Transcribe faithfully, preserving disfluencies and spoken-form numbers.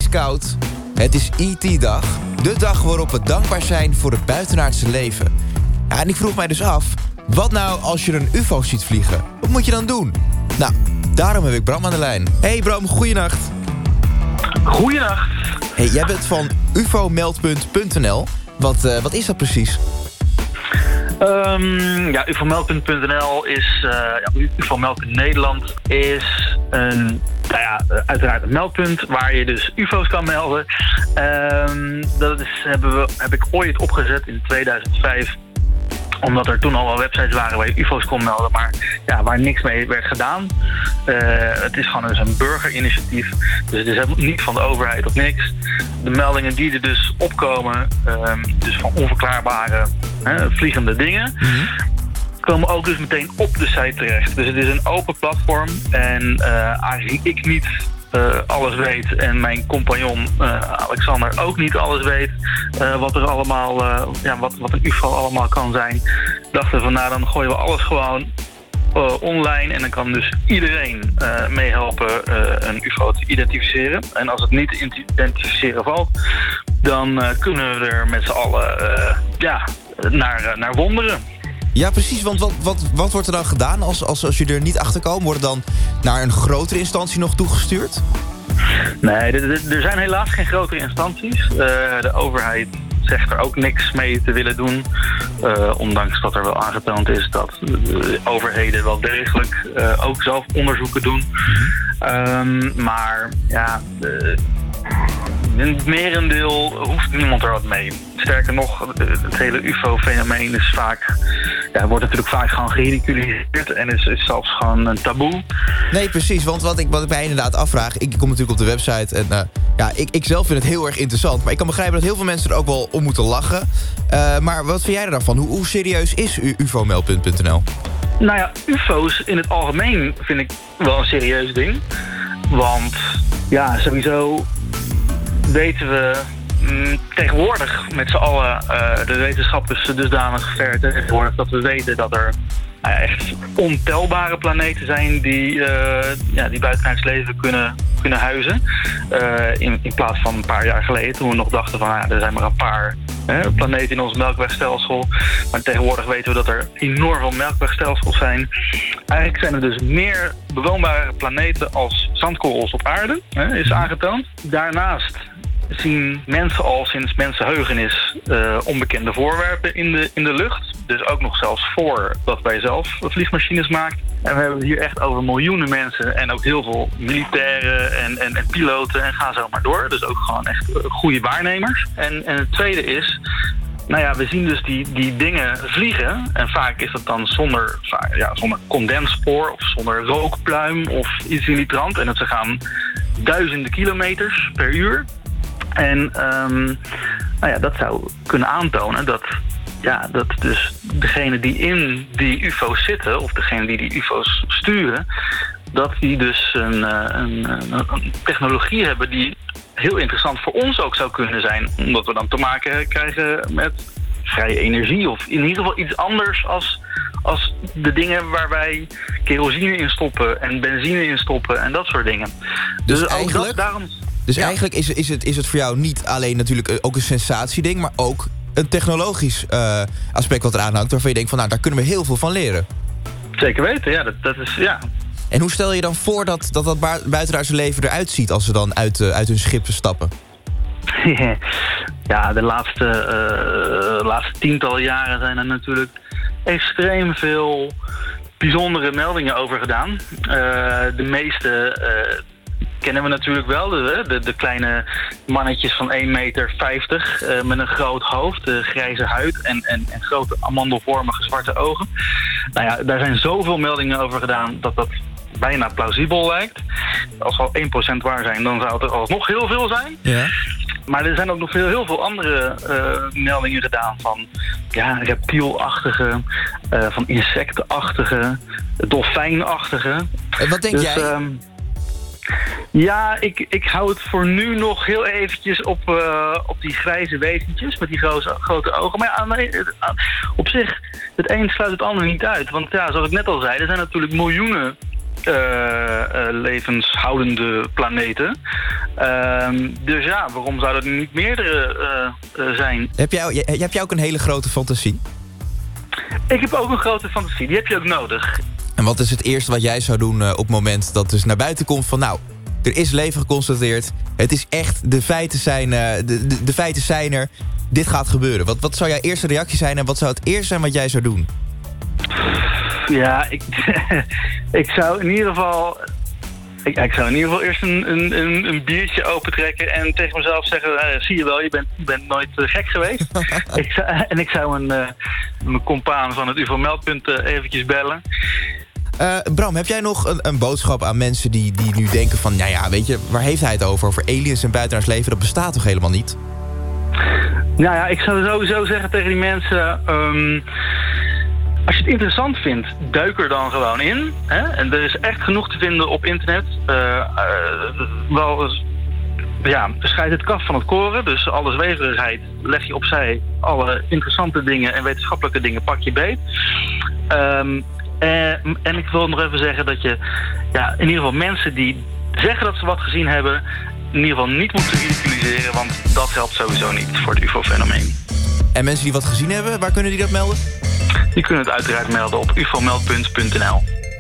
ijskoud. Het is E T-dag. De dag waarop we dankbaar zijn voor het buitenaardse leven. Ja, en ik vroeg mij dus af, wat nou als je een ufo ziet vliegen? Wat moet je dan doen? Nou, daarom heb ik Bram aan de lijn. Hey Bram, goeienacht. Goeienacht. Hey, jij bent van U F O meldpunt punt N L. Wat, uh, wat is dat precies? Um, ja, U F O meldpunt punt N L is... Uh, ja, U F O meldpunt Nederland is een... Nou ja, uiteraard een meldpunt waar je dus U F O's kan melden. Um, dat is, hebben we, heb ik ooit opgezet in tweeduizend vijf... omdat er toen al wel websites waren waar je U F O's kon melden, maar ja, waar niks mee werd gedaan. Uh, het is gewoon dus een burgerinitiatief, dus het is helemaal niet van de overheid of niks. De meldingen die er dus opkomen, um, dus van onverklaarbare hè, vliegende dingen, mm-hmm. komen ook dus meteen op de site terecht. Dus het is een open platform en uh, aangezien ik niet Uh, alles weet en mijn compagnon uh, Alexander ook niet alles weet uh, wat er allemaal, uh, ja, wat, wat een U F O allemaal kan zijn, dachten we van nou dan gooien we alles gewoon uh, online en dan kan dus iedereen uh, meehelpen uh, een U F O te identificeren. En als het niet te identificeren valt, dan uh, kunnen we er met z'n allen uh, ja, naar, uh, naar wonderen. Ja, precies, want wat, wat, wat wordt er dan gedaan als, als, als je er niet achter komt? Wordt het dan naar een grotere instantie nog toegestuurd? Nee, er zijn helaas geen grotere instanties. Uh, de overheid zegt er ook niks mee te willen doen. Uh, ondanks dat er wel aangetoond is dat de overheden wel degelijk uh, ook zelf onderzoeken doen. Um, maar ja... Uh, In het merendeel hoeft niemand er wat mee. Sterker nog, het hele U F O-fenomeen is vaak, ja, wordt natuurlijk vaak gewoon geridiculiseerd en is, is zelfs gewoon een taboe. Nee, precies, want wat ik, wat ik mij inderdaad afvraag, ik kom natuurlijk op de website en uh, ja, ik, ik zelf vind het heel erg interessant, maar ik kan begrijpen dat heel veel mensen er ook wel om moeten lachen. Uh, maar wat vind jij er dan van? Hoe, hoe serieus is U F O meldpunt punt N L? Nou ja, U F O's in het algemeen vind ik wel een serieus ding. Want ja, sowieso weten we mm, tegenwoordig met z'n allen, uh, de wetenschap is dusdanig ver tegenwoordig dat we weten dat er uh, echt ontelbare planeten zijn die, uh, ja, die buitenaards leven kunnen, kunnen huizen. Uh, in, in plaats van een paar jaar geleden toen we nog dachten van ja, er zijn maar een paar hè, planeten in ons melkwegstelsel. Maar tegenwoordig weten we dat er enorm veel melkwegstelsels zijn. Eigenlijk zijn er dus meer bewoonbare planeten als zandkorrels op aarde, hè, is aangetoond. Daarnaast zien mensen al sinds mensenheugenis uh, onbekende voorwerpen in de, in de lucht. Dus ook nog zelfs voordat wij zelf vliegmachines maakten. En we hebben het hier echt over miljoenen mensen en ook heel veel militairen en, en, en piloten en ga zo maar door. Dus ook gewoon echt uh, goede waarnemers. En, en het tweede is, nou ja, we zien dus die, die dingen vliegen. En vaak is dat dan zonder, vaak, ja, zonder condensspoor of zonder rookpluim of iets in die trant. En dat ze gaan duizenden kilometers per uur. En um, nou ja, dat zou kunnen aantonen dat, ja, dat dus degene die in die U F O's zitten, of degene die die U F O's sturen, dat die dus een, een, een, een technologie hebben die heel interessant voor ons ook zou kunnen zijn. Omdat we dan te maken krijgen met vrije energie of in ieder geval iets anders als, als de dingen waar wij kerosine in stoppen en benzine in stoppen en dat soort dingen. Dus, dus eigenlijk... ook dat, daarom... Dus ja. eigenlijk is, is, het, is het voor jou niet alleen natuurlijk ook een sensatieding, maar ook een technologisch uh, aspect wat eraan hangt, waarvan je denkt van nou, daar kunnen we heel veel van leren. Zeker weten, ja. Dat, dat is, ja. En hoe stel je dan voor dat dat, dat buitenaardse leven eruit ziet als ze dan uit, uh, uit hun schip stappen? Ja, de laatste, uh, laatste tientallen jaren zijn er natuurlijk extreem veel bijzondere meldingen over gedaan. Uh, de meeste uh, kennen we natuurlijk wel, de, de, de kleine mannetjes van één meter vijftig uh, met een groot hoofd, uh, grijze huid en, en, en grote amandelvormige zwarte ogen. Nou ja, daar zijn zoveel meldingen over gedaan dat dat bijna plausibel lijkt. Als we al één procent waar zijn, dan zou het er alsnog heel veel zijn. Ja. Maar er zijn ook nog veel, heel veel andere uh, meldingen gedaan van ja, reptielachtige, uh, van insectenachtige, dolfijnachtige. En wat denk dus, jij? Um, ja, ik, ik hou het voor nu nog heel eventjes op, uh, op die grijze wezentjes met die grote, grote ogen. Maar ja, nee, op zich, het een sluit het ander niet uit. Want ja, zoals ik net al zei, er zijn natuurlijk miljoenen uh, uh, levenshoudende planeten. Uh, dus ja, waarom zouden er niet meerdere uh, uh, zijn? Heb jij, heb jij ook een hele grote fantasie? Ik heb ook een grote fantasie, die heb je ook nodig. En wat is het eerste wat jij zou doen uh, op het moment dat dus naar buiten komt van... nou, er is leven geconstateerd, het is echt, de feiten zijn, uh, de, de, de feiten zijn er, dit gaat gebeuren. Wat, wat zou jouw eerste reactie zijn en wat zou het eerst zijn wat jij zou doen? Ja, ik, ik zou in ieder geval... Ik, ik zou in ieder geval eerst een, een, een biertje opentrekken en tegen mezelf zeggen... Uh, zie je wel, je bent, bent nooit uh, gek geweest. ik zou, en ik zou mijn, uh, mijn compaan van het U V O-meldpunt uh, eventjes bellen. Uh, Bram, heb jij nog een, een boodschap aan mensen die, die nu denken van... nou ja, weet je, waar heeft hij het over? Over aliens en buitenaards leven, dat bestaat toch helemaal niet? Nou ja, ik zou sowieso zeggen tegen die mensen... Um, als je het interessant vindt, duik er dan gewoon in. Hè? En er is echt genoeg te vinden op internet. Uh, uh, wel, ja, scheid het kaf van het koren. Dus alle zweverigheid leg je opzij. Alle interessante dingen en wetenschappelijke dingen pak je beet. Um, en, en ik wil nog even zeggen dat je... ja, in ieder geval mensen die zeggen dat ze wat gezien hebben... in ieder geval niet moeten ridiculiseren. Want dat helpt sowieso niet voor het U F O-fenomeen. En mensen die wat gezien hebben, waar kunnen die dat melden? Die kunnen het uiteraard melden op u v o meldpunt punt n l.